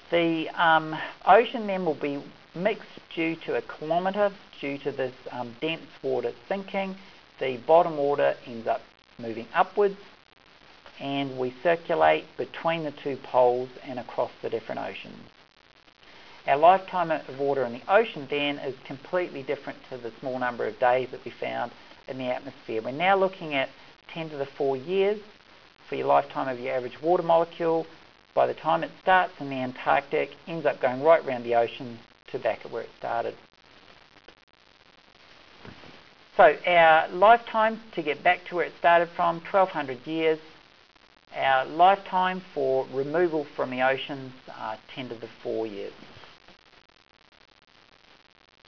The ocean then will be mixed due to a kilometre, due to this dense water sinking. The bottom water ends up moving upwards, and we circulate between the two poles and across the different oceans. Our lifetime of water in the ocean then is completely different to the small number of days that we found in the atmosphere. We're now looking at 10 to the 4 years for your lifetime of your average water molecule. By the time it starts in the Antarctic, ends up going right around the ocean to back at where it started. So our lifetime to get back to where it started from, 1200 years. Our lifetime for removal from the oceans, 10 to the 4 years.